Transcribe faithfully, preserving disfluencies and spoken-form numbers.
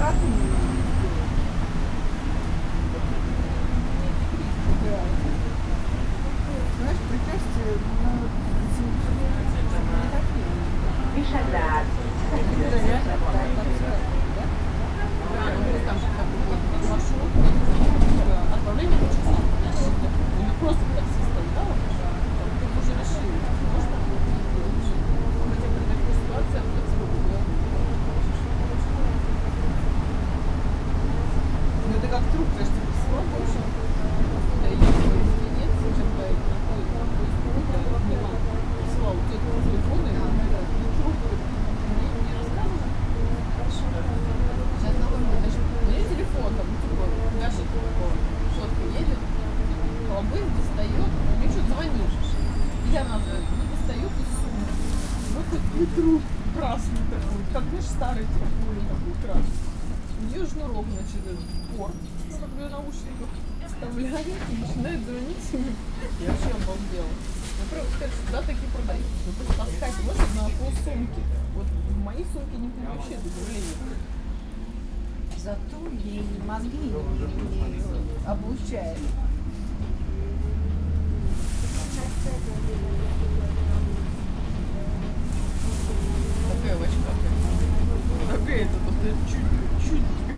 выходные. Да. Знаешь, прикажете на Вишаград. Отправление очень сложно. Не просто таксистом, да? Ты уже решил, можно хотя бы такая ситуация, ну это как труп, то есть ты прислал, в общем, да, ехал из Венеции, когда я находит на поезд, Милан, прислал тетку телефон, и трубку мне не рассказывал. Сейчас знакомый, значит, у меня телефон, там, типа, даже четко едет, колобыль достает, мне что звонишь? Я назвала, ну, достает из сумки. Вот такой труп красный такой, как, знаешь, старый телефон такой красный. У нее шнурок, значит, этот порт, ну, как бы наушников вставляет и начинает звонить ему. Я вообще обалдела. Ну, правда, сказать, что да, такие продают. Ну, просто таскать можно на полсумки. Вот в моей сумке не будет вообще добавления. Зато ей мозги не облучают. Такая в очках. Такая это, чуть-чуть